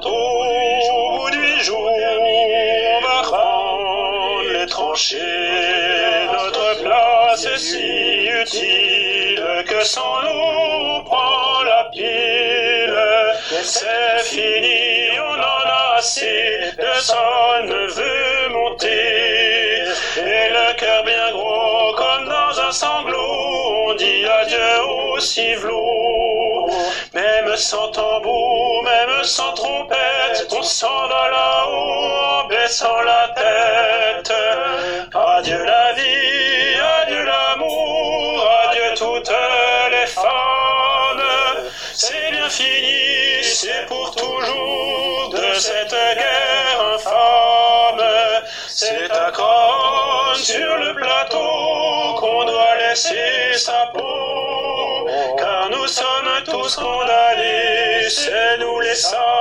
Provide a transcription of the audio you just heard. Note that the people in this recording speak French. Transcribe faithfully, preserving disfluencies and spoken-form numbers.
bientôt, au bout du jour, on va prendre les tranchées. Notre place est si utile que sans nous on prend la pile. C'est fini, on en a assez, personne ne veut monter. Et le cœur bien gros comme dans un sanglot, on dit adieu au civelot. Même sans tambour, même sans trompette, on s'en va là-haut en baissant la tête. Adieu la vie, adieu l'amour, adieu toutes les femmes. C'est bien fini, c'est pour toujours de cette guerre infâme. C'est à Cronne sur le plateau qu'on doit laisser sa peau, car nous sommes tous condamnés, c'est nous les sages.